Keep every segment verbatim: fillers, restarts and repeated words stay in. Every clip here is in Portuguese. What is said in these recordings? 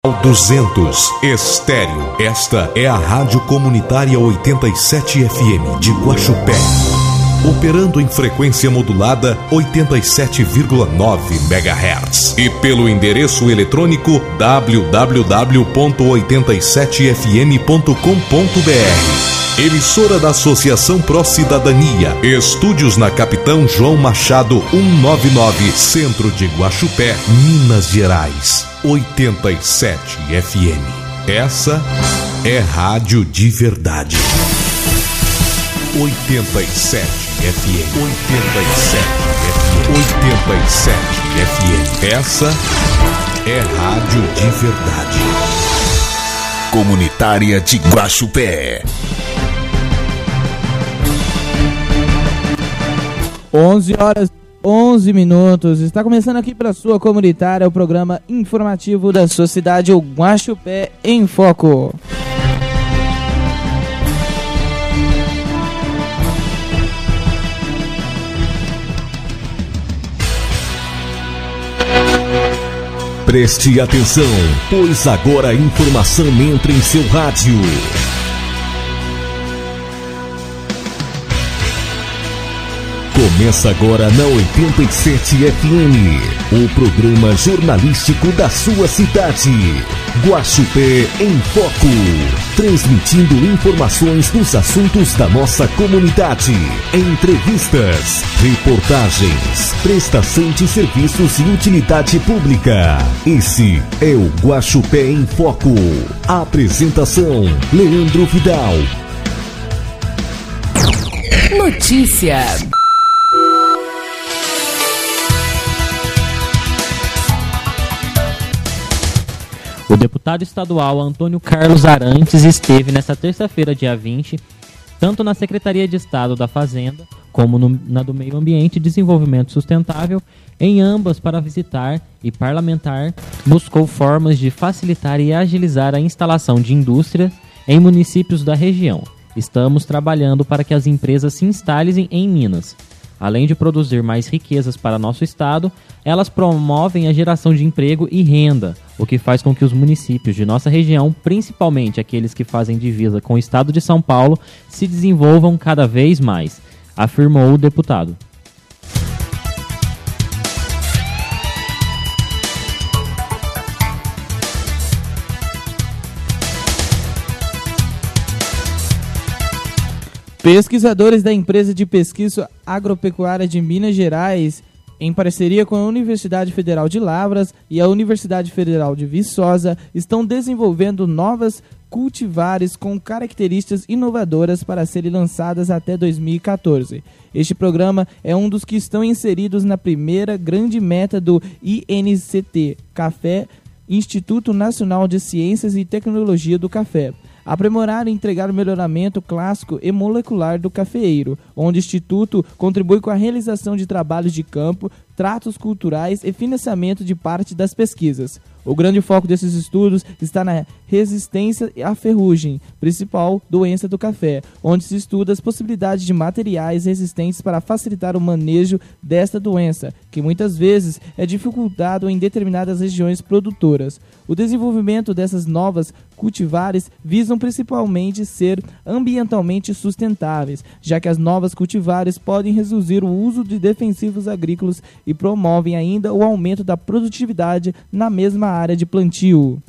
duzentos Estéreo. Esta é a Rádio Comunitária oitenta e sete F M de Guaxupé. Operando em frequência modulada oitenta e sete vírgula nove megahertz e pelo endereço eletrônico w w w ponto oitenta e sete f m ponto com ponto b r. Emissora da Associação Pró Cidadania. Estúdios na Capitão João Machado cento e noventa e nove, Centro de Guaxupé, Minas Gerais. oitenta e sete F M. Essa é rádio de verdade. oitenta e sete F M. oitenta e sete F M. oitenta e sete F M. Essa é rádio de verdade. Comunitária de Guaxupé. onze horas onze minutos. Está começando aqui para a sua comunitária o programa informativo da sua cidade, o Guaxupé em Foco. Preste atenção, pois agora a informação entra em seu rádio. Começa agora na oitenta e sete F M, o programa jornalístico da sua cidade. Guaxupé em Foco, transmitindo informações dos assuntos da nossa comunidade, entrevistas, reportagens, prestação de serviços e utilidade pública. Esse é o Guaxupé em Foco. Apresentação: Leandro Vidal. Notícia. O deputado estadual Antônio Carlos Arantes esteve nesta terça-feira, dia vinte, tanto na Secretaria de Estado da Fazenda, como no, na do Meio Ambiente e Desenvolvimento Sustentável, em ambas para visitar e parlamentar, buscou formas de facilitar e agilizar a instalação de indústrias em municípios da região. Estamos trabalhando para que as empresas se instalem em Minas. Além de produzir mais riquezas para nosso estado, elas promovem a geração de emprego e renda, o que faz com que os municípios de nossa região, principalmente aqueles que fazem divisa com o estado de São Paulo, se desenvolvam cada vez mais, afirmou o deputado. Pesquisadores da empresa de pesquisa agropecuária de Minas Gerais, em parceria com a Universidade Federal de Lavras e a Universidade Federal de Viçosa, estão desenvolvendo novas cultivares com características inovadoras para serem lançadas até dois mil e catorze. Este programa é um dos que estão inseridos na primeira grande meta do I N C T, Café, Instituto Nacional de Ciências e Tecnologia do Café. Aprimorar e entregar o melhoramento clássico e molecular do cafeeiro, onde o Instituto contribui com a realização de trabalhos de campo, tratos culturais e financiamento de parte das pesquisas. O grande foco desses estudos está na resistência à ferrugem, principal doença do café, onde se estuda as possibilidades de materiais resistentes para facilitar o manejo desta doença, que muitas vezes é dificultado em determinadas regiões produtoras. O desenvolvimento dessas novas cultivares visam principalmente ser ambientalmente sustentáveis, já que as novas cultivares podem reduzir o uso de defensivos agrícolas e promovem ainda o aumento da produtividade na mesma área de plantio.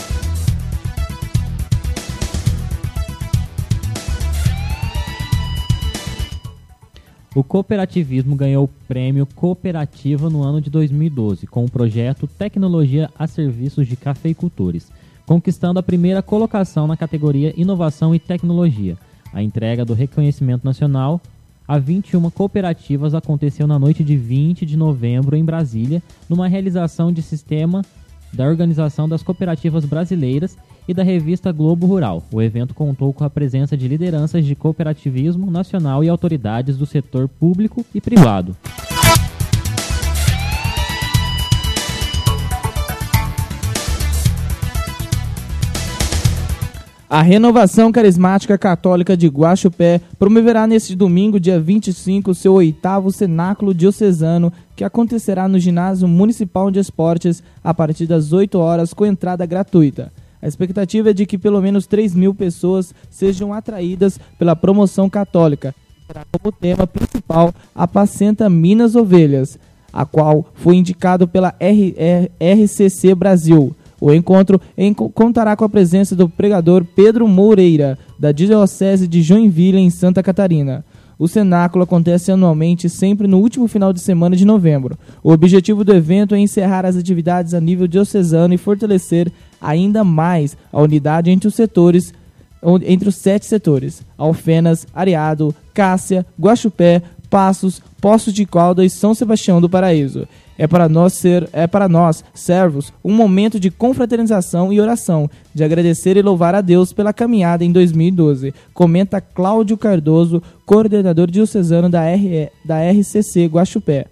O cooperativismo ganhou o prêmio Cooperativa no ano de dois mil e doze, com o projeto Tecnologia a Serviços de Cafeicultores, conquistando a primeira colocação na categoria Inovação e Tecnologia. A entrega do reconhecimento nacional a vinte e uma cooperativas aconteceu na noite de vinte de novembro em Brasília, numa realização de sistema da Organização das Cooperativas Brasileiras e da revista Globo Rural. O evento contou com a presença de lideranças de cooperativismo nacional e autoridades do setor público e privado. A Renovação Carismática Católica de Guaxupé promoverá neste domingo, dia vinte e cinco, seu oitavo Cenáculo Diocesano, que acontecerá no Ginásio Municipal de Esportes a partir das oito horas, com entrada gratuita. A expectativa é de que pelo menos três mil pessoas sejam atraídas pela promoção católica. Terá como tema principal Apacenta Minas Ovelhas, a qual foi indicado pela R C C Brasil. O encontro em, contará com a presença do pregador Pedro Moreira, da Diocese de Joinville, em Santa Catarina. O cenáculo acontece anualmente, sempre no último final de semana de novembro. O objetivo do evento é encerrar as atividades a nível diocesano e fortalecer ainda mais a unidade entre os setores, entre os sete setores: Alfenas, Areado, Cássia, Guaxupé, Passos, Poços de Caldas e São Sebastião do Paraíso. É para nós ser, é para nós, servos, um momento de confraternização e oração, de agradecer e louvar a Deus pela caminhada em dois mil e doze, comenta Cláudio Cardoso, coordenador diocesano da, R, da R C C Guaxupé.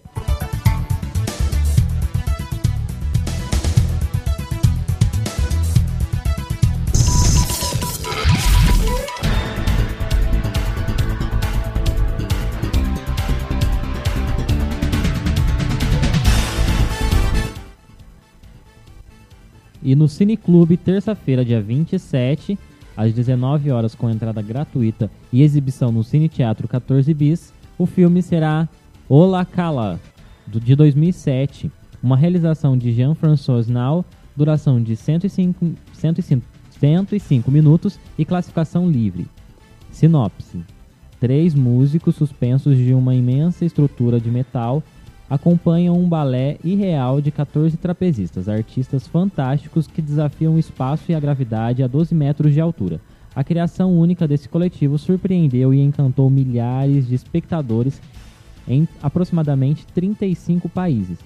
E no Cineclube, terça-feira, dia vinte e sete, às dezenove horas, com entrada gratuita e exibição no Cine Teatro catorze bis, o filme será Olacala, de dois mil e sete, uma realização de Jean-François Nau, duração de cento e cinco, cento e cinco, cento e cinco minutos e classificação livre. Sinopse: três músicos suspensos de uma imensa estrutura de metal acompanham um balé irreal de catorze trapezistas, artistas fantásticos que desafiam o espaço e a gravidade a doze metros de altura. A criação única desse coletivo surpreendeu e encantou milhares de espectadores em aproximadamente trinta e cinco países.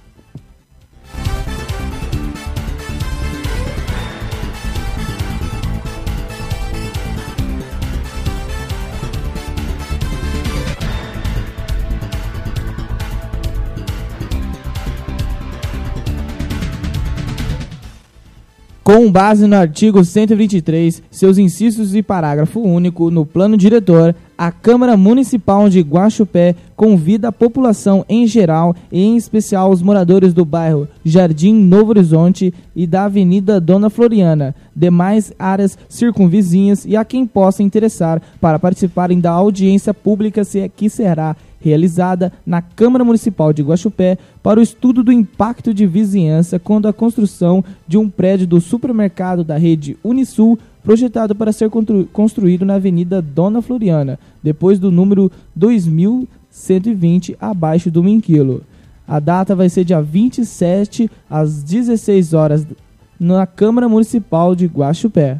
Com base no artigo cento e vinte e três, seus incisos e parágrafo único, no plano diretor, a Câmara Municipal de Guaxupé convida a população em geral, e em especial os moradores do bairro Jardim Novo Horizonte e da Avenida Dona Floriana, demais áreas circunvizinhas, e a quem possa interessar para participarem da audiência pública que será realizada na Câmara Municipal de Guaxupé para o estudo do impacto de vizinhança quando a construção de um prédio do supermercado da rede Unisul, projetado para ser construído na Avenida Dona Floriana, depois do número dois mil cento e vinte, abaixo do Minquilo. A data vai ser dia vinte e sete, às dezesseis horas, na Câmara Municipal de Guaxupé.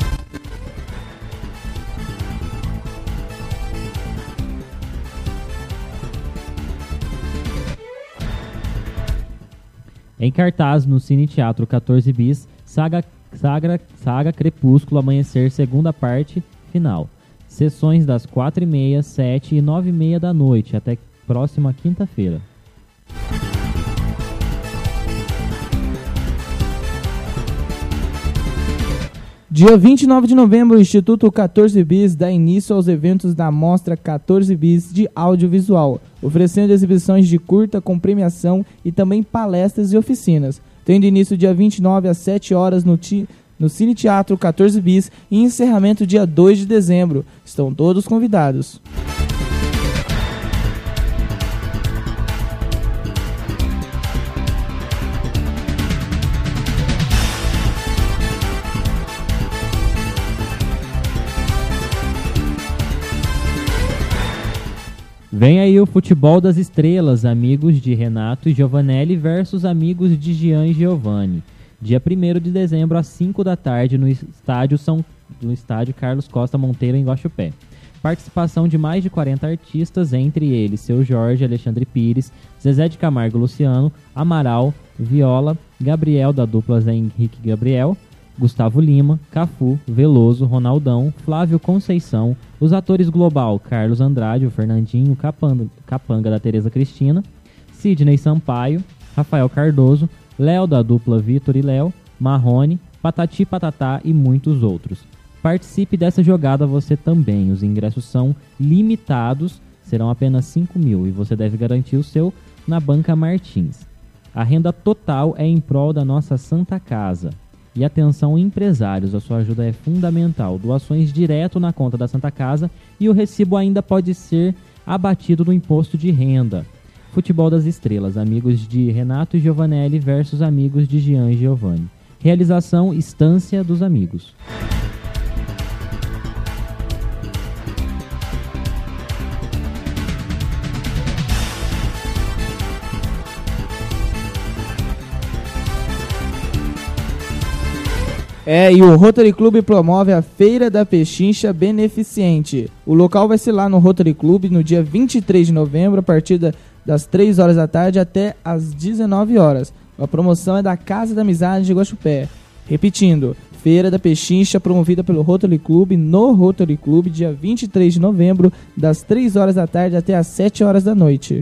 Em cartaz no Cine Teatro catorze bis, Saga, Saga, Saga Crepúsculo Amanhecer, segunda parte, final. Sessões das quatro e meia, sete e nove e meia da noite, até próxima quinta-feira. Dia vinte e nove de novembro, o Instituto catorze bis dá início aos eventos da Mostra catorze bis de Audiovisual, oferecendo exibições de curta com premiação e também palestras e oficinas, tendo início dia vinte e nove às sete horas no, ti, no Cine Teatro catorze bis e encerramento dia dois de dezembro. Estão todos convidados. Vem aí o Futebol das Estrelas, amigos de Renato e Giovanelli versus amigos de Jean e Giovanni. Dia primeiro de dezembro, às cinco da tarde, no estádio, São... no estádio Carlos Costa Monteiro, em Guaxupé. Participação de mais de quarenta artistas, entre eles Seu Jorge, Alexandre Pires, Zezé de Camargo Luciano, Amaral, Viola, Gabriel da dupla Zé Henrique Gabriel, Gustavo Lima, Cafu, Veloso, Ronaldão, Flávio Conceição, os atores Global, Carlos Andrade, o Fernandinho, Capanga, Capanga da Tereza Cristina, Sidney Sampaio, Rafael Cardoso, Léo da dupla Vitor e Léo, Marrone, Patati Patatá e muitos outros. Participe dessa jogada você também. Os ingressos são limitados, serão apenas cinco mil e você deve garantir o seu na Banca Martins. A renda total é em prol da nossa Santa Casa. E atenção empresários, a sua ajuda é fundamental. Doações direto na conta da Santa Casa e o recibo ainda pode ser abatido no imposto de renda. Futebol das Estrelas, amigos de Renato e Giovanelli versus amigos de Jean e Giovanni. Realização Estância dos Amigos. É, e o Rotary Club promove a Feira da Pechincha Beneficente. O local vai ser lá no Rotary Club no dia vinte e três de novembro, a partir da, das três horas da tarde até as dezenove horas. A promoção é da Casa da Amizade de Guaxupé. Repetindo, Feira da Pechincha promovida pelo Rotary Club no Rotary Club, dia vinte e três de novembro, das três horas da tarde até as sete horas da noite.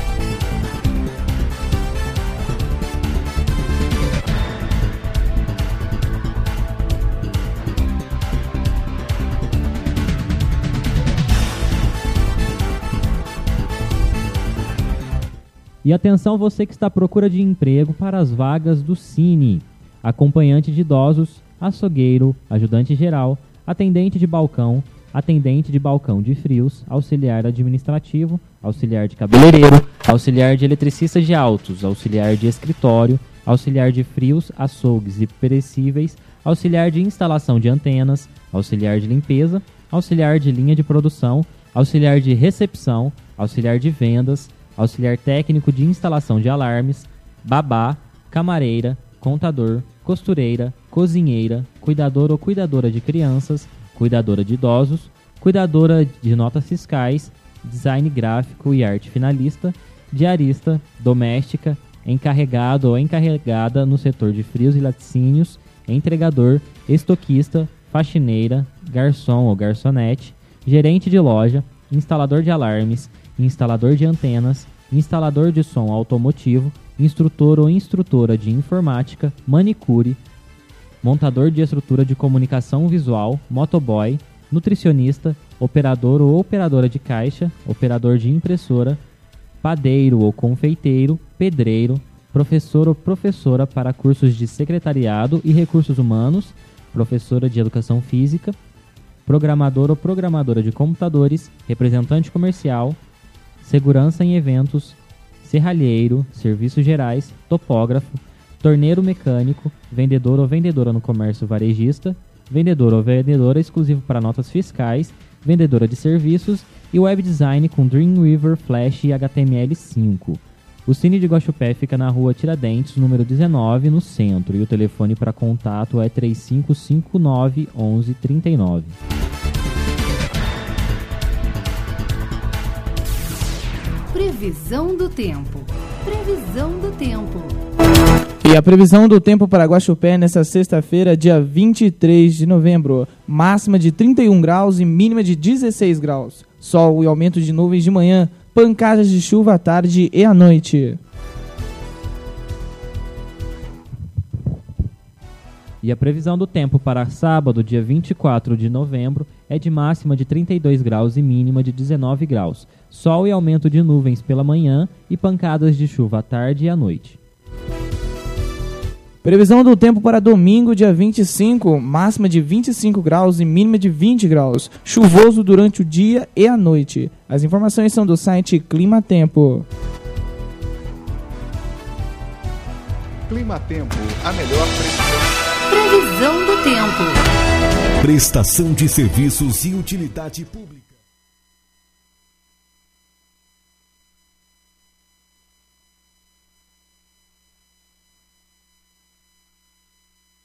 E atenção você que está à procura de emprego para as vagas do Cine. Acompanhante de idosos, açougueiro, ajudante geral, atendente de balcão, atendente de balcão de frios, auxiliar administrativo, auxiliar de cabeleireiro, auxiliar de eletricista de autos, auxiliar de escritório, auxiliar de frios, açougues e perecíveis, auxiliar de instalação de antenas, auxiliar de limpeza, auxiliar de linha de produção, auxiliar de recepção, auxiliar de vendas, auxiliar técnico de instalação de alarmes, babá, camareira, contador, costureira, cozinheira, cuidador ou cuidadora de crianças, cuidadora de idosos, cuidadora de notas fiscais, design gráfico e arte finalista, diarista, doméstica, encarregado ou encarregada no setor de frios e laticínios, entregador, estoquista, faxineira, garçom ou garçonete, gerente de loja, instalador de alarmes, instalador de antenas, instalador de som automotivo, instrutor ou instrutora de informática, manicure, montador de estrutura de comunicação visual, motoboy, nutricionista, operador ou operadora de caixa, operador de impressora, padeiro ou confeiteiro, pedreiro, professor ou professora para cursos de secretariado e recursos humanos, professora de educação física, programador ou programadora de computadores, representante comercial, segurança em eventos, serralheiro, serviços gerais, topógrafo, torneiro mecânico, vendedor ou vendedora no comércio varejista, vendedor ou vendedora exclusivo para notas fiscais, vendedora de serviços e web design com Dreamweaver, Flash e H T M L cinco. O Cine de Guaxupé fica na rua Tiradentes, número dezenove, no centro, e o telefone para contato é três cinco cinco nove, onze, trinta e nove. Previsão do tempo. Previsão do tempo. E a previsão do tempo para Guaxupé nesta sexta-feira, dia vinte e três de novembro. Máxima de trinta e um graus e mínima de dezesseis graus. Sol e aumento de nuvens de manhã. Pancadas de chuva à tarde e à noite. E a previsão do tempo para sábado, dia vinte e quatro de novembro, é de máxima de trinta e dois graus e mínima de dezenove graus. Sol e aumento de nuvens pela manhã e pancadas de chuva à tarde e à noite. Previsão do tempo para domingo, dia vinte e cinco, máxima de vinte e cinco graus e mínima de vinte graus. Chuvoso durante o dia e a noite. As informações são do site Clima Tempo. Clima Tempo, a melhor previsão. Previsão do tempo. Prestação de serviços e utilidade pública.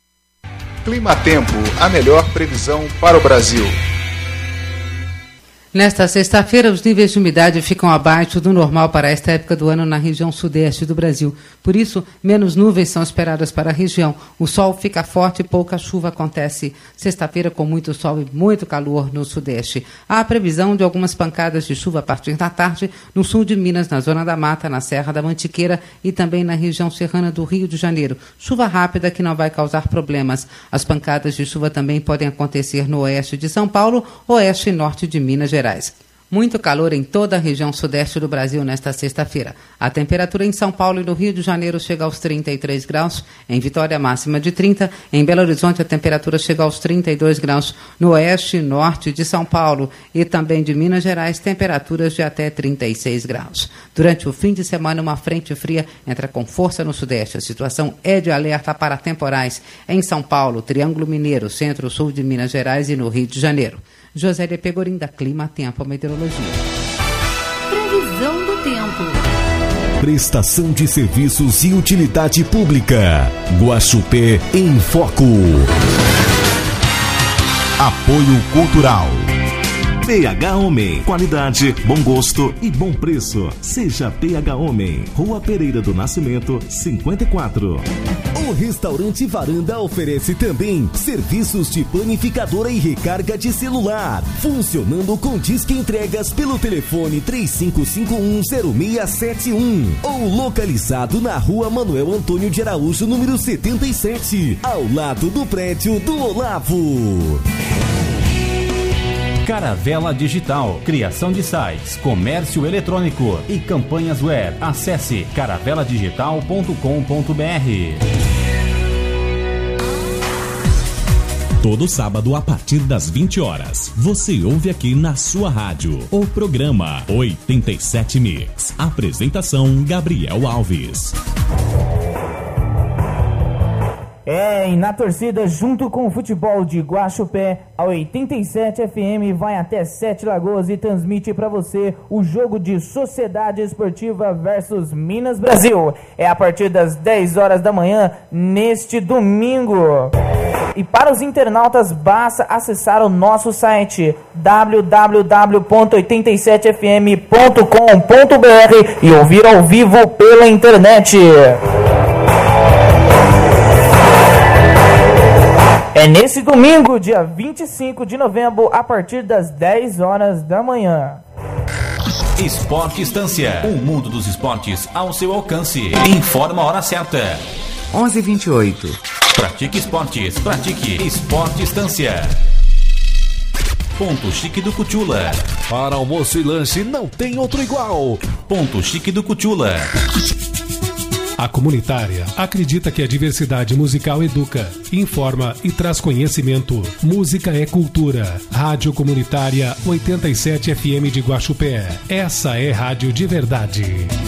Clima Tempo, a melhor previsão para o Brasil. Nesta sexta-feira, os níveis de umidade ficam abaixo do normal para esta época do ano na região sudeste do Brasil. Por isso, menos nuvens são esperadas para a região. O sol fica forte e pouca chuva acontece. Sexta-feira com muito sol e muito calor no sudeste. Há a previsão de algumas pancadas de chuva a partir da tarde no sul de Minas, na Zona da Mata, na Serra da Mantiqueira e também na região serrana do Rio de Janeiro. Chuva rápida que não vai causar problemas. As pancadas de chuva também podem acontecer no oeste de São Paulo, oeste e norte de Minas Gerais. Muito calor em toda a região sudeste do Brasil nesta sexta-feira. A temperatura em São Paulo e no Rio de Janeiro chega aos trinta e três graus, em Vitória máxima de trinta, em Belo Horizonte a temperatura chega aos trinta e dois graus, no oeste e norte de São Paulo e também de Minas Gerais, temperaturas de até trinta e seis graus. Durante o fim de semana, uma frente fria entra com força no sudeste. A situação é de alerta para temporais em São Paulo, Triângulo Mineiro, centro-sul de Minas Gerais e no Rio de Janeiro. Josélia Pegorim, da Clima Tempo Meteorologia. Previsão do tempo. Prestação de serviços e utilidade pública. Guaxupé em Foco. Apoio Cultural. P H Homem. Qualidade, bom gosto e bom preço. Seja P H Homem. Rua Pereira do Nascimento, cinquenta e quatro. O restaurante Varanda oferece também serviços de panificadora e recarga de celular, funcionando com disque entregas pelo telefone três cinco cinco um zero seis sete um ou localizado na Rua Manuel Antônio de Araújo, número setenta e sete, ao lado do prédio do Olavo. Caravela Digital, criação de sites, comércio eletrônico e campanhas web. Acesse caravela digital ponto com ponto b r. Todo sábado a partir das vinte horas, você ouve aqui na sua rádio o programa oitenta e sete Mix. Apresentação Gabriel Alves. É, e na torcida, junto com o futebol de Guaxupé, a oitenta e sete F M vai até Sete Lagoas e transmite para você o jogo de Sociedade Esportiva versus Minas Brasil. É a partir das dez horas da manhã, neste domingo. E para os internautas, basta acessar o nosso site w w w ponto oitenta e sete f m ponto com ponto b r e ouvir ao vivo pela internet. É nesse domingo, dia vinte e cinco de novembro, a partir das dez horas da manhã. Esporte Estância, o mundo dos esportes ao seu alcance. Informa a hora certa. onze e vinte e oito. Pratique esportes, pratique Esporte Estância. Ponto Chique do Cutiula. Para almoço e lanche não tem outro igual. Ponto Chique do Cutiula. A Comunitária acredita que a diversidade musical educa, informa e traz conhecimento. Música é cultura. Rádio Comunitária oitenta e sete F M de Guaxupé. Essa é rádio de verdade.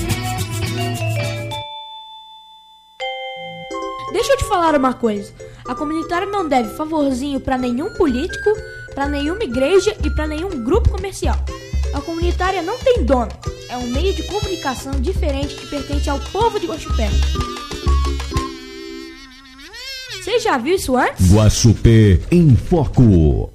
Deixa eu te falar uma coisa. A Comunitária não deve favorzinho para nenhum político, para nenhuma igreja e para nenhum grupo comercial. A Comunitária não tem dono. É um meio de comunicação diferente que pertence ao povo de Guaxupé. Você já viu isso antes? Guaxupé em Foco.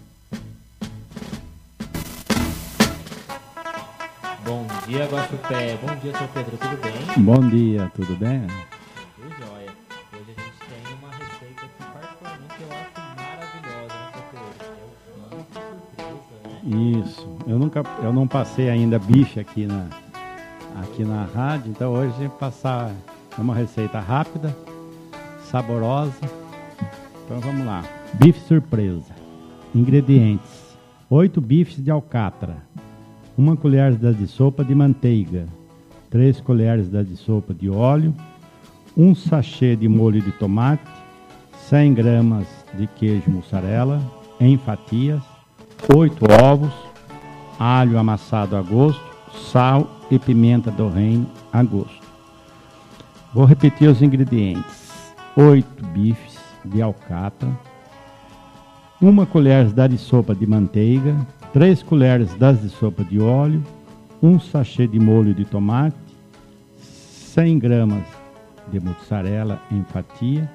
Bom dia, Guaxupé. Bom dia, seu Pedro. Tudo bem? Bom dia, tudo bem? Tudo jóia. Hoje a gente tem uma receita que particularmente eu acho maravilhosa, né, seu Pedro? É uma surpresa, né? Isso. Eu nunca, eu não passei ainda bife aqui na, aqui na rádio, então hoje passar uma receita rápida, saborosa. Então vamos lá. Bife surpresa. Ingredientes: oito bifes de alcatra, uma colher de sopa de manteiga, três colheres de sopa de óleo, um sachê de molho de tomate, cem gramas de queijo mussarela em fatias, oito ovos, alho amassado a gosto, sal e pimenta do reino a gosto. Vou repetir os ingredientes: oito bifes de alcatra, uma colher de sopa de manteiga, três colheres de sopa de óleo, um sachê de molho de tomate, cem gramas de mussarela em fatia,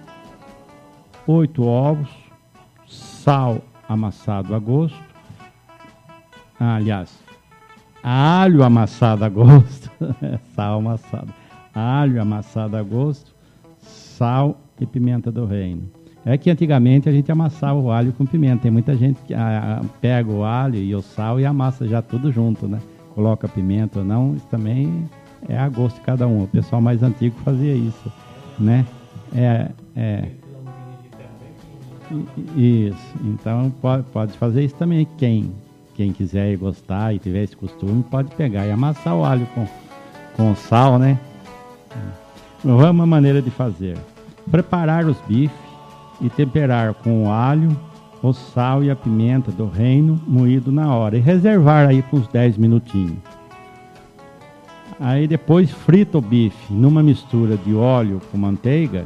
oito ovos, sal amassado a gosto, Ah, aliás, alho amassado a gosto, sal amassado, alho amassado a gosto, sal e pimenta do reino. É que antigamente a gente amassava o alho com pimenta. Tem muita gente que ah, pega o alho e o sal e amassa já tudo junto, né? Coloca pimenta ou não, isso também é a gosto de cada um. O pessoal mais antigo fazia isso, né? É, é. Isso. Então pode, pode fazer isso também. Quem, quem quiser gostar e tiver esse costume, pode pegar e amassar o alho com, com sal, né? Vamos uma maneira de fazer. Preparar os bifes e temperar com o alho, o sal e a pimenta do reino moído na hora. E reservar aí por uns dez minutinhos. Aí depois frita o bife numa mistura de óleo com manteiga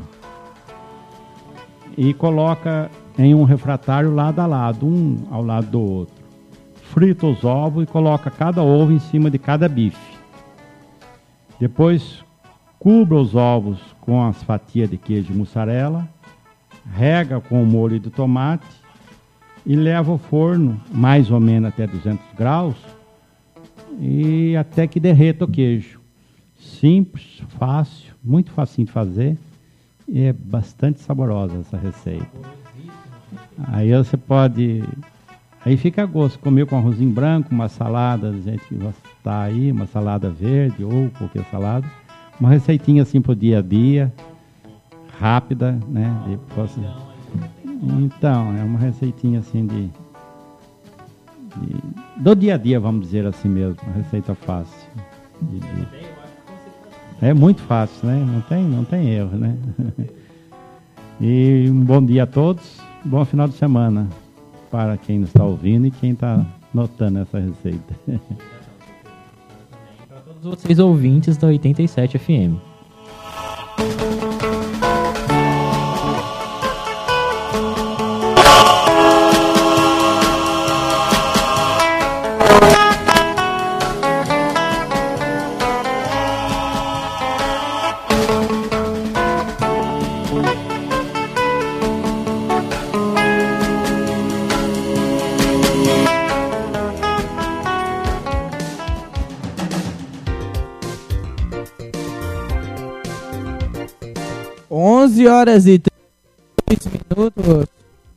e coloca em um refratário lado a lado, um ao lado do outro. Frita os ovos e coloca cada ovo em cima de cada bife. Depois cubra os ovos com as fatias de queijo mussarela, rega com o molho de tomate e leva ao forno mais ou menos até duzentos graus e até que derreta o queijo. Simples, fácil, muito facinho de fazer e é bastante saborosa essa receita. Aí você pode, aí fica a gosto, comer com arrozinho branco, uma salada, a gente está aí, uma salada verde ou qualquer salada, uma receitinha assim pro dia a dia, rápida, né? E posso... Então, é uma receitinha assim de, de do dia a dia, vamos dizer assim mesmo, uma receita fácil. De, de... É muito fácil, né? Não tem, não tem erro, né? E um bom dia a todos, bom final de semana para quem está ouvindo e quem está notando essa receita. Para todos vocês ouvintes da oitenta e sete F M. onze horas e três minutos.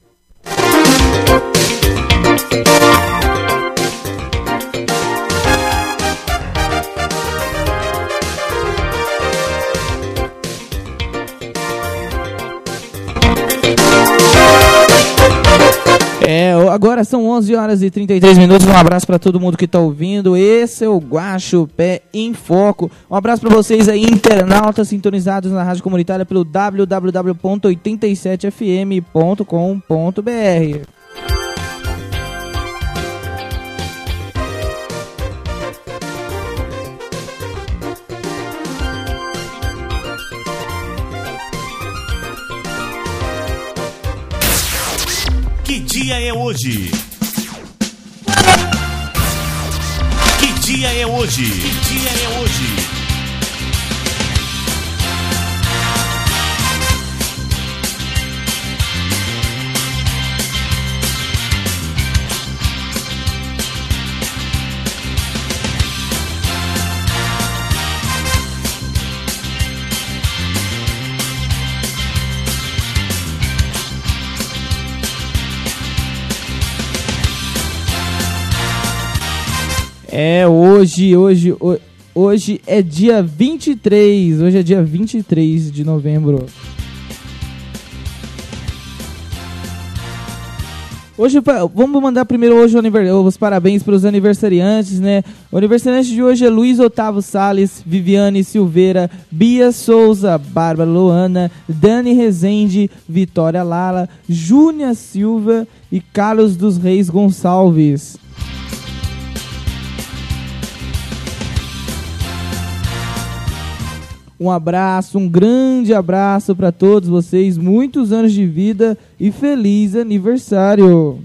É, agora são onze horas e trinta e três minutos. Um abraço para todo mundo que está ouvindo. Esse é o Guaxupé em Foco. Um abraço para vocês aí, internautas sintonizados na rádio comunitária pelo w w w ponto oitenta e sete f m ponto com ponto b r. Que dia é hoje? Que dia é hoje? Que dia é hoje? É, hoje, hoje, hoje é dia vinte e três, hoje é dia vinte e três de novembro. Hoje, vamos mandar primeiro hoje os parabéns para os aniversariantes, né? O aniversariante de hoje é Luiz Otávio Salles, Viviane Silveira, Bia Souza, Bárbara Luana, Dani Rezende, Vitória Lala, Júnia Silva e Carlos dos Reis Gonçalves. Um abraço, um grande abraço para todos vocês, muitos anos de vida e feliz aniversário!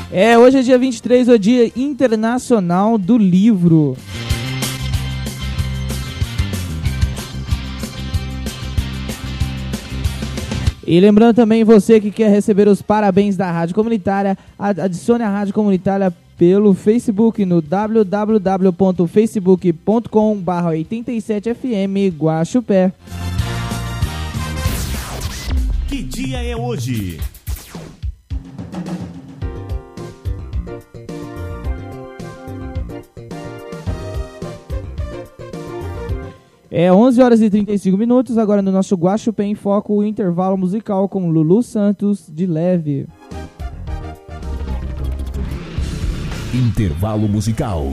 É, hoje é dia vinte e três, o Dia Internacional do Livro. E lembrando também, você que quer receber os parabéns da Rádio Comunitária, adicione a Rádio Comunitária pelo Facebook no w w w ponto facebook ponto com barra oitenta e sete F M Guaxupé. Que dia é hoje? É onze horas e trinta e cinco minutos, agora no nosso Guaxupé em Foco, o intervalo musical com Lulu Santos, de Leve. Intervalo musical.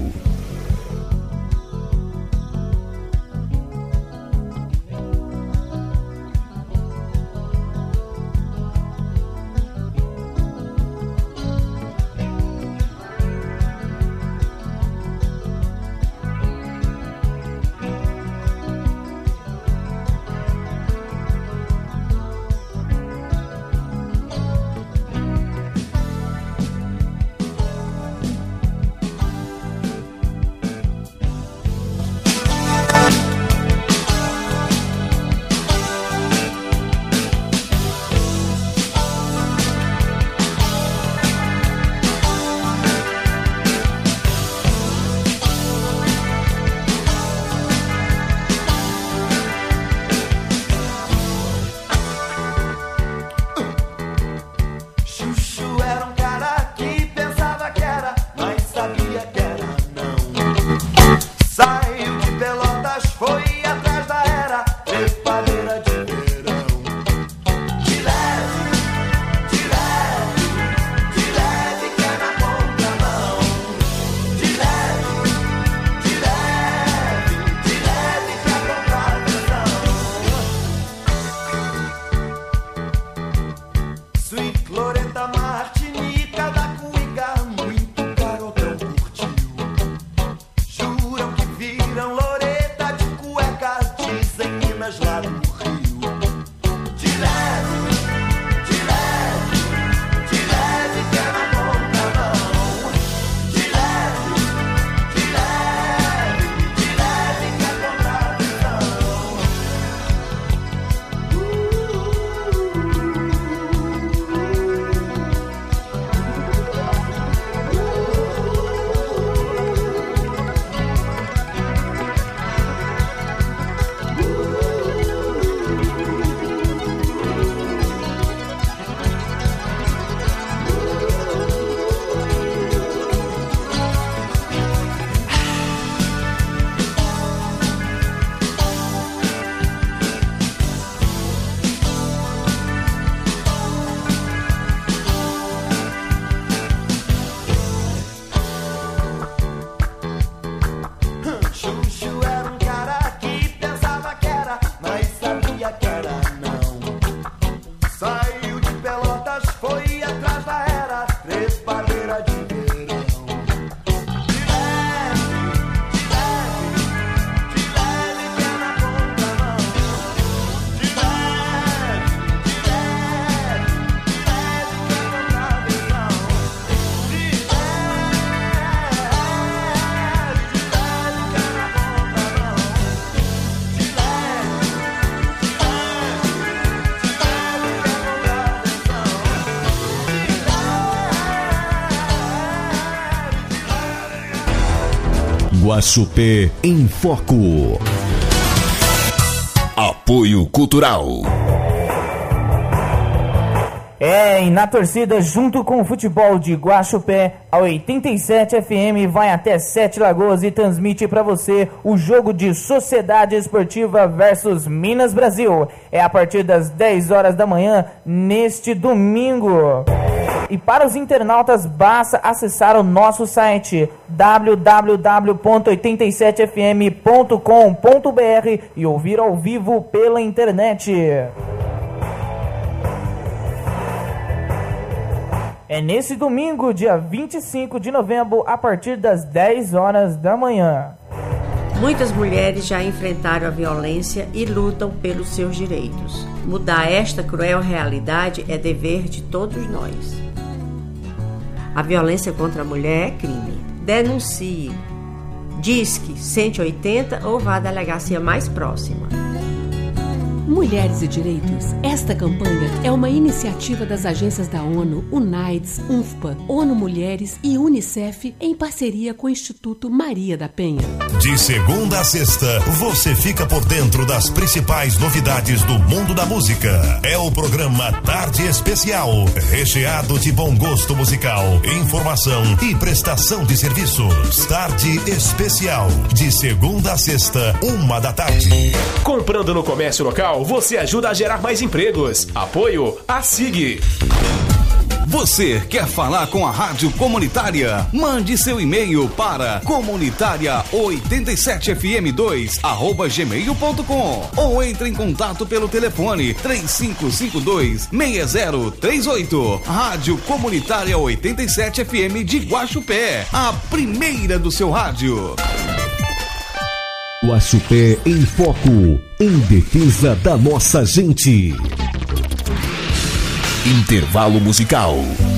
Guaxupé em Foco. Apoio Cultural. É, e na torcida, junto com o futebol de Guaxupé, a oitenta e sete F M vai até Sete Lagoas e transmite para você o jogo de Sociedade Esportiva versus Minas Brasil. É a partir das dez horas da manhã, neste domingo. E para os internautas, basta acessar o nosso site w w w ponto oitenta e sete f m ponto com ponto b r e ouvir ao vivo pela internet. É nesse domingo, dia vinte e cinco de novembro, a partir das dez horas da manhã. Muitas mulheres já enfrentaram a violência e lutam pelos seus direitos. Mudar esta cruel realidade é dever de todos nós. A violência contra a mulher é crime. Denuncie. Disque cento e oitenta ou vá à delegacia mais próxima. Mulheres e Direitos. Esta campanha é uma iniciativa das agências da ONU, UNAIDS, UNFPA, ONU Mulheres e UNICEF em parceria com o Instituto Maria da Penha. De segunda a sexta, você fica por dentro das principais novidades do mundo da música. É o programa Tarde Especial, recheado de bom gosto musical, informação e prestação de serviços. Tarde Especial, de segunda a sexta, uma da tarde. Comprando no comércio local, você ajuda a gerar mais empregos. Apoio a S I G. Você quer falar com a Rádio Comunitária? Mande seu e-mail para comunitaria oitenta e sete f m dois arroba gmail ponto com ou entre em contato pelo telefone três cinco cinco dois, seis zero três oito. Rádio Comunitária oitenta e sete F M de Guaxupé, a primeira do seu rádio. Guaxupé em Foco, em defesa da nossa gente. Intervalo musical.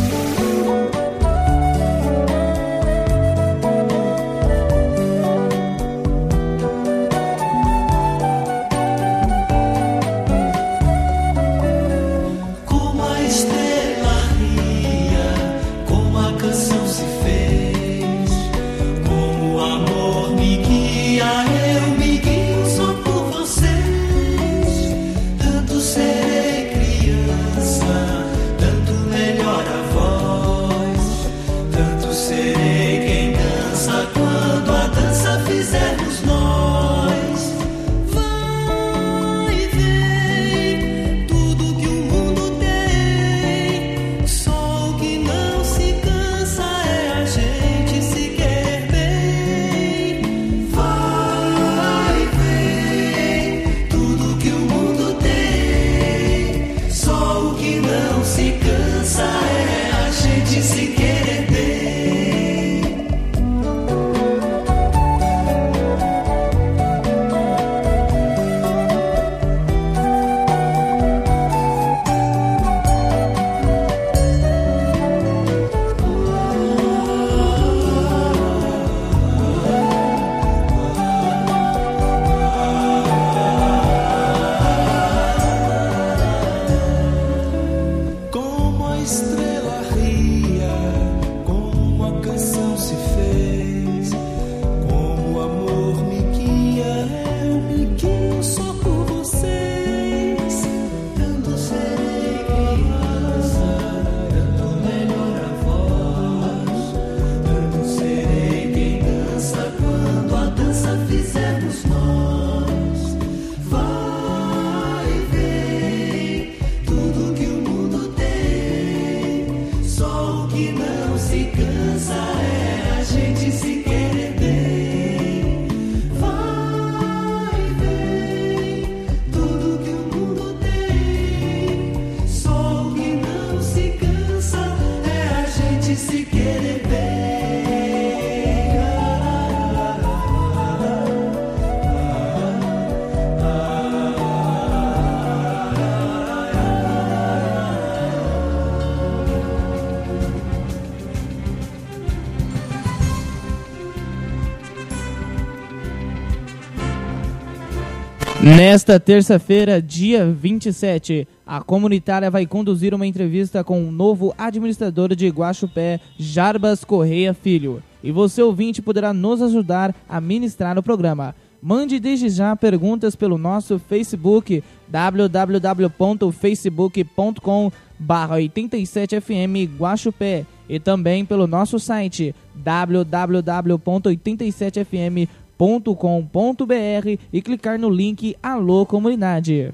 Nesta terça-feira, dia vinte e sete, a comunitária vai conduzir uma entrevista com o novo administrador de Guaxupé, Jarbas Correia Filho. E você, ouvinte, poderá nos ajudar a ministrar o programa. Mande desde já perguntas pelo nosso Facebook, w w w ponto facebook ponto com barra oitenta e sete f m Guaxupé, e também pelo nosso site, w w w ponto oitenta e sete f m ponto com ponto b r, e clicar no link Alô Comunidade.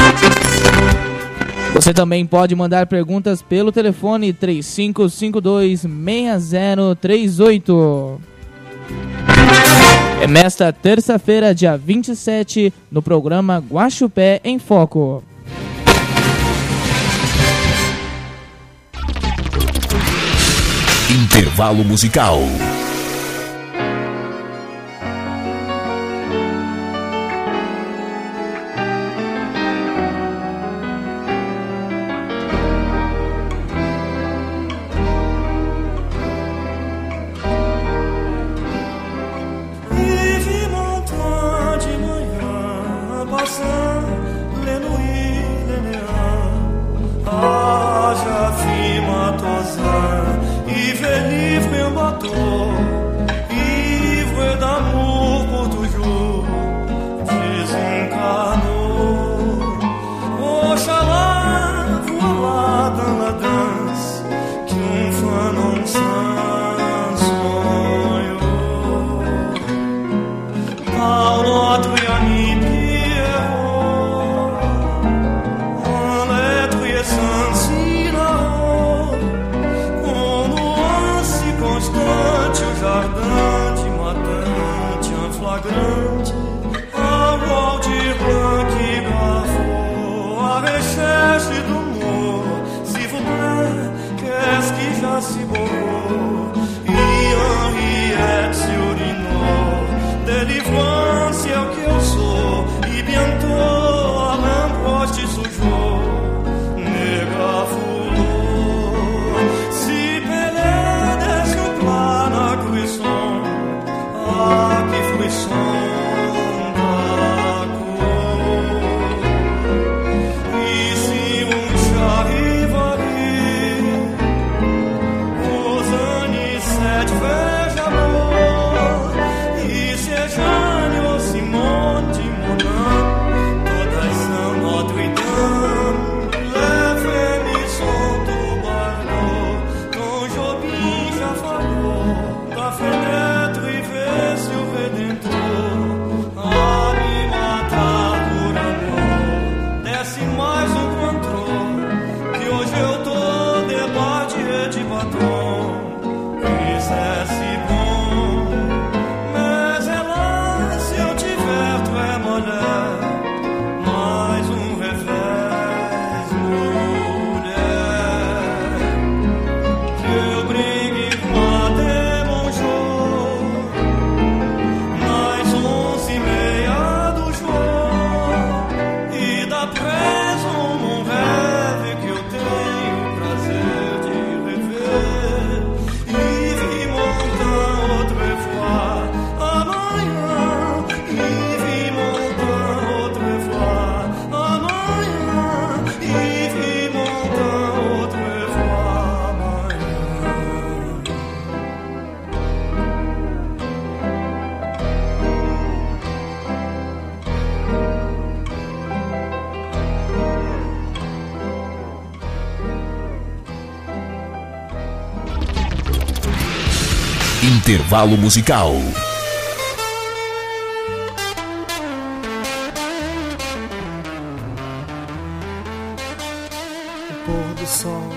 Você também pode mandar perguntas pelo telefone três cinco cinco dois, seis zero três oito. É nesta terça-feira, dia vinte e sete, no programa Guaxupé em Foco. Intervalo musical. desejo ardente, matante, un flagrante, un Waldir Blanc qui gravou à recherche do mot, s'il vous plaît, qu'est-ce qui já se borrou? E Henriette se urinou, délivrance é o que eu sou, e bientôt a Lamproche te sujou, nega fulô, si pelé desce o plana cuisson, ah que fruisson. Intervalo musical. O pôr do sol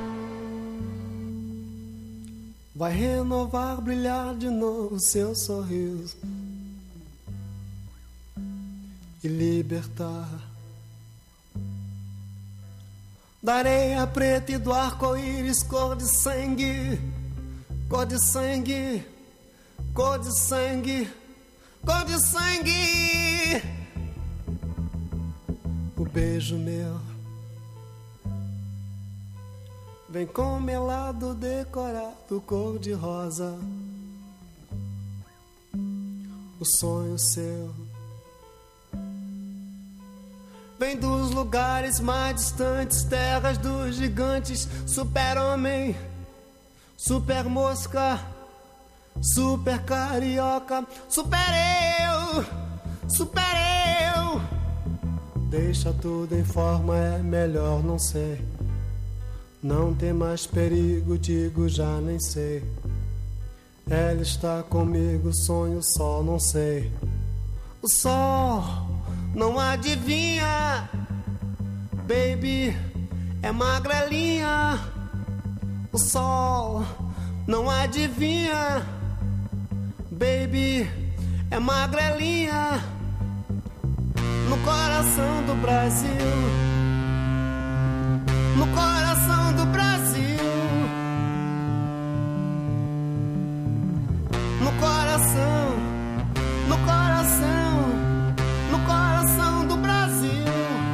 vai renovar, brilhar de novo seu sorriso e libertar da areia preta e do arco-íris cor de sangue. Cor de sangue, cor de sangue, cor de sangue. O beijo meu vem com melado decorado cor de rosa. O sonho seu vem dos lugares mais distantes, terras dos gigantes, super-homem, super mosca, super carioca, super eu, super eu. Deixa tudo em forma, é melhor não ser. Não tem mais perigo, digo já nem sei. Ela está comigo, sonho, sol, não sei. O sol não adivinha, baby, é magrelinha. O sol não adivinha, baby, é magrelinha. No coração do Brasil, no coração do Brasil, no coração, no coração, no coração do Brasil,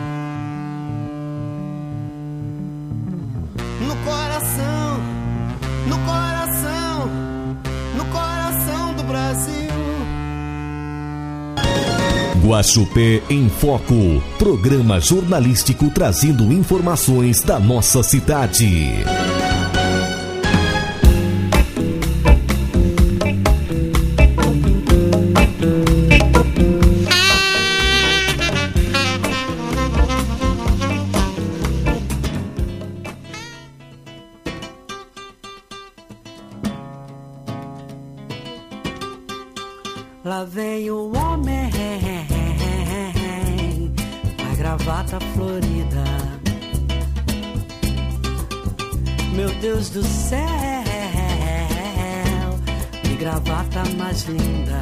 no coração, no coração, no coração do Brasil. Guaxupé em Foco, programa jornalístico trazendo informações da nossa cidade. Lá vem o homem, a gravata florida. Meu Deus do céu, me gravata mais linda.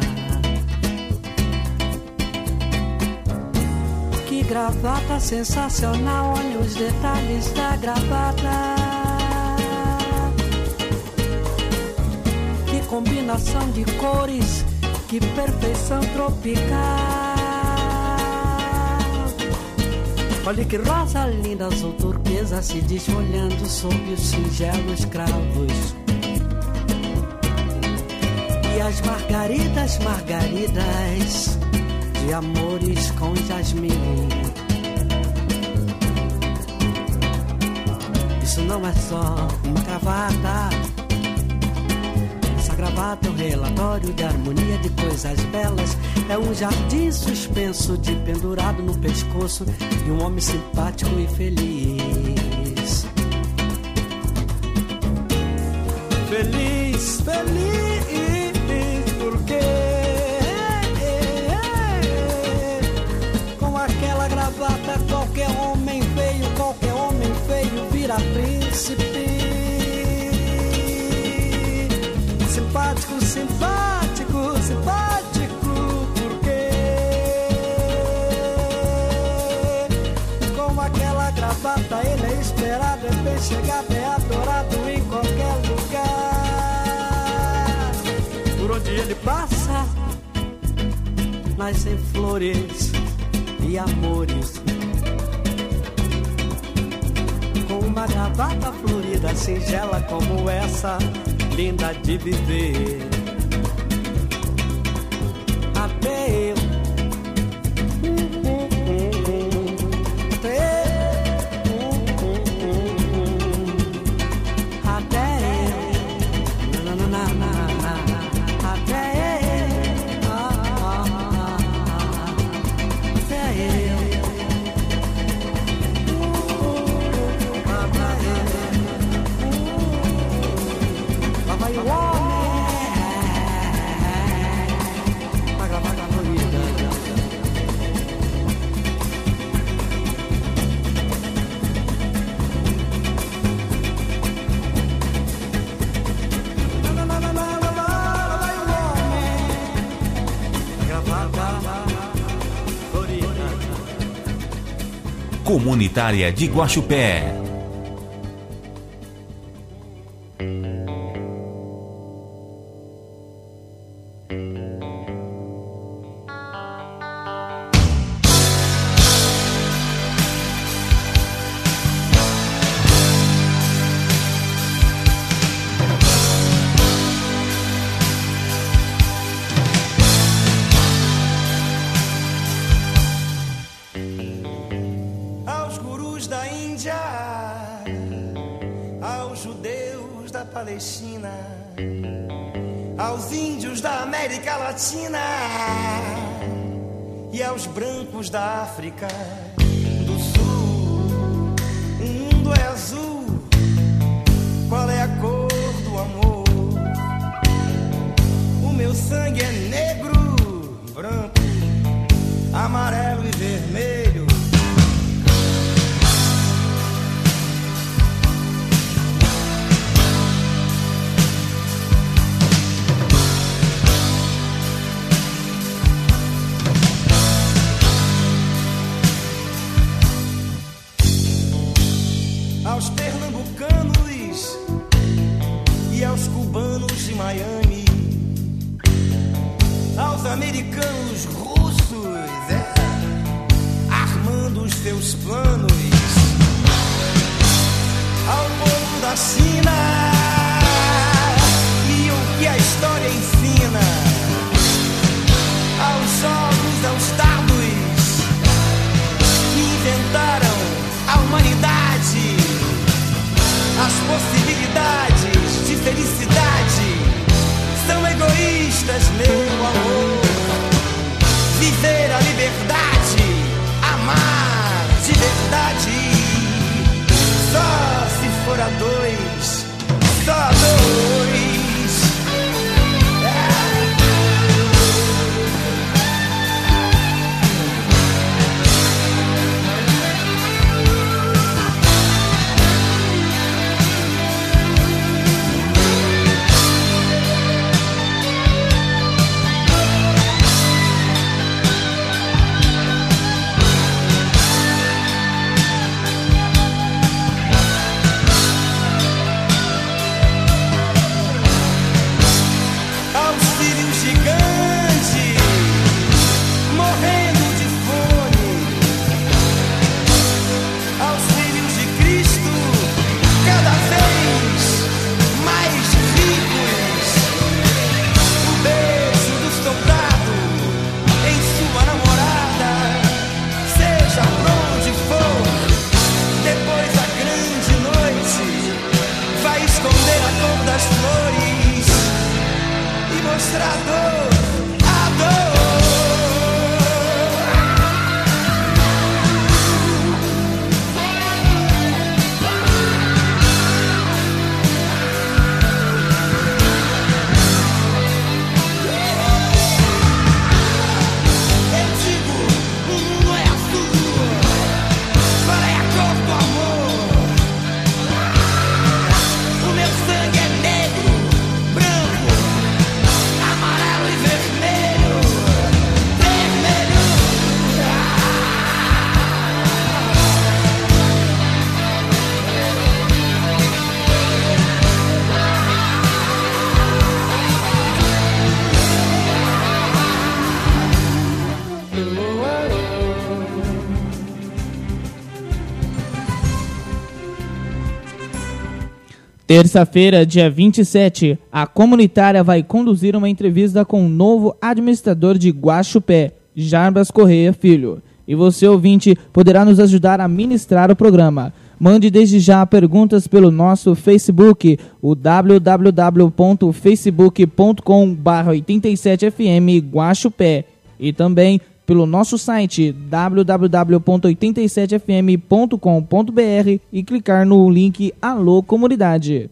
Que gravata sensacional, olha os detalhes da gravata. Que combinação de cores, que perfeição tropical. Olha que rosa linda, azul turquesa se desfolhando sob os singelos cravos. E as margaridas, margaridas de amores com jasmim. Isso não é só uma gravata. Essa gravata é um relatório de harmonia de coisas belas. É um jardim suspenso de pendurado no pescoço de um homem simpático e feliz. Feliz, feliz, porque com aquela gravata qualquer homem feio, qualquer homem feio vira príncipe. Simpático, simpático, simpático, porque com aquela gravata ele é esperado, é bem chegado, é adorado em qualquer lugar. Por onde ele passa, nascem flores e amores. Com uma gravata florida, singela como essa, linda de viver. Até eu Comunitária de Guaxupé. Aos índios da América Latina e aos brancos da África do Sul. O mundo é azul, qual é a cor do amor? O meu sangue é negro, branco, amarelo e vermelho. Aos pernambucanos e aos cubanos de Miami, aos americanos russos, é, armando os seus planos, ao povo da China e o que a história ensina, aos jogos, aos dados que inventaram a humanidade. As possibilidades de felicidade são egoístas, meu amor. Viver a liberdade, amar de verdade, só se for a dois, Terça-feira, dia vinte e sete, a comunitária vai conduzir uma entrevista com o novo administrador de Guaxupé, Jarbas Correia Filho. E você, ouvinte, poderá nos ajudar a ministrar o programa. Mande desde já perguntas pelo nosso Facebook, o w w w ponto facebook ponto com barra oitenta e sete f m Guaxupé, e também pelo nosso site w w w ponto oitenta e sete f m ponto com ponto b r e clicar no link Alô Comunidade.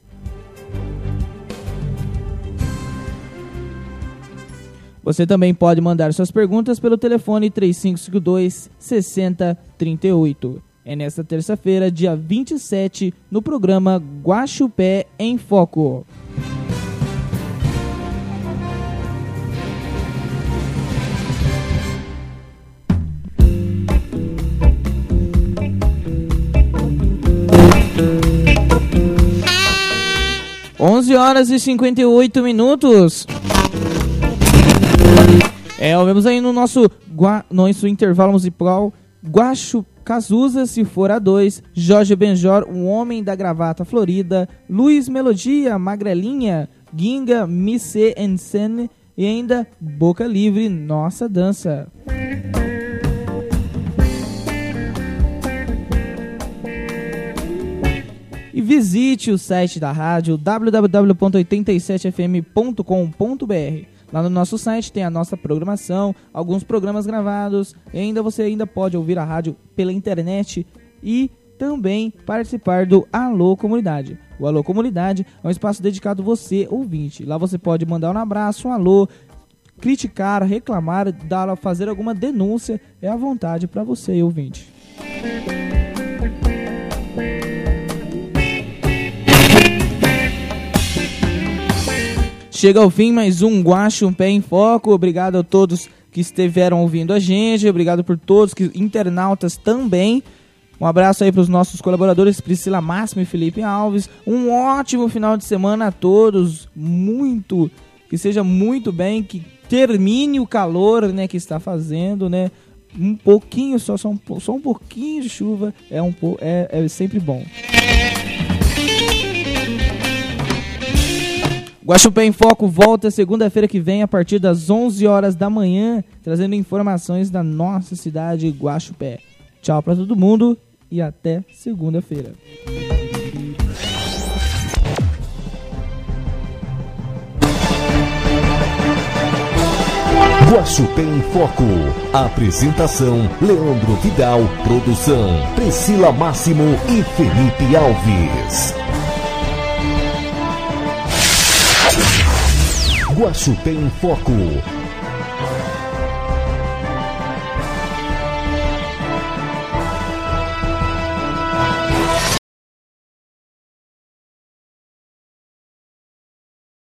Você também pode mandar suas perguntas pelo telefone três cinco cinco dois, seis zero três oito. É nesta terça-feira, dia vinte e sete, no programa Guaxupé em Foco. onze horas e cinquenta e oito minutos. É, vemos aí no nosso, gua, nosso intervalo musical Guaxu Cazuza, Se For a Dois, Jorge Benjor, Um Homem da Gravata Florida, Luiz Melodia, Magrelinha, Ginga, Missé Ensene e ainda Boca Livre, Nossa Dança. E visite o site da rádio w w w ponto oitenta e sete f m ponto com ponto b r. Lá no nosso site tem a nossa programação, alguns programas gravados, e ainda você ainda pode ouvir a rádio pela internet e também participar do Alô Comunidade. O Alô Comunidade é um espaço dedicado a você, ouvinte. Lá você pode mandar um abraço, um alô, criticar, reclamar, dar, fazer alguma denúncia, é à vontade para você, ouvinte. Chega ao fim mais um Guaxupé em Foco. Obrigado a todos que estiveram ouvindo a gente. Obrigado por todos, que internautas também. Um abraço aí para os nossos colaboradores Priscila Máximo e Felipe Alves. Um ótimo final de semana a todos. Muito, que seja muito bem, que termine o calor, né, que está fazendo, né? Um pouquinho, só, só, um, só um pouquinho de chuva é, um, é, é sempre bom. Guaxupé em Foco volta segunda-feira que vem a partir das onze horas da manhã, trazendo informações da nossa cidade Guaxupé. Tchau para todo mundo e até segunda-feira. Guaxupé em Foco. Apresentação: Leandro Vidal. Produção: Priscila Máximo e Felipe Alves. Guaxupé em Foco.